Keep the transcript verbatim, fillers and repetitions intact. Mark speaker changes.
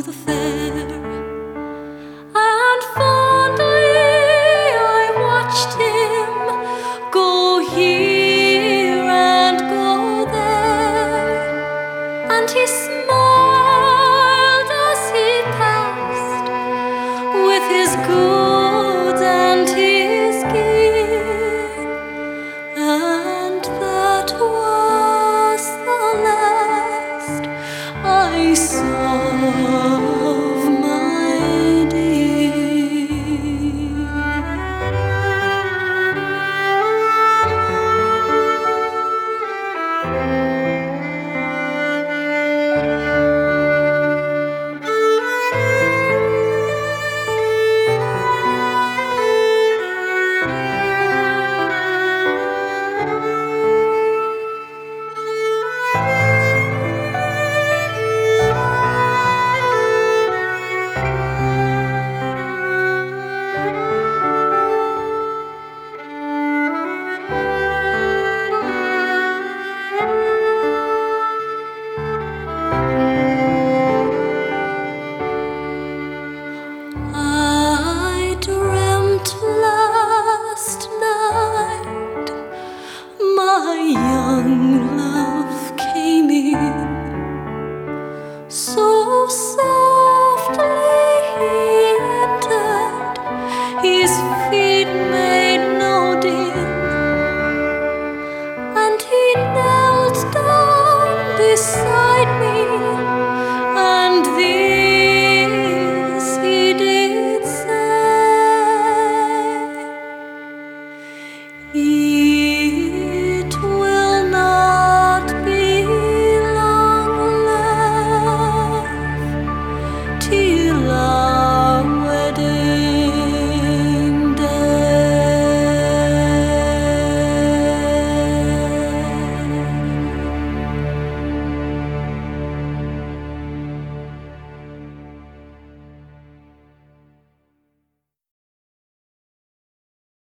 Speaker 1: the fair, and fondly I watched him go here and go there, and he smiled as he passed with his goods and his gear, and that was the last I saw of my dear. I dreamt last night my young love came in, so softly he entered, his feet made no din, and he knelt down beside me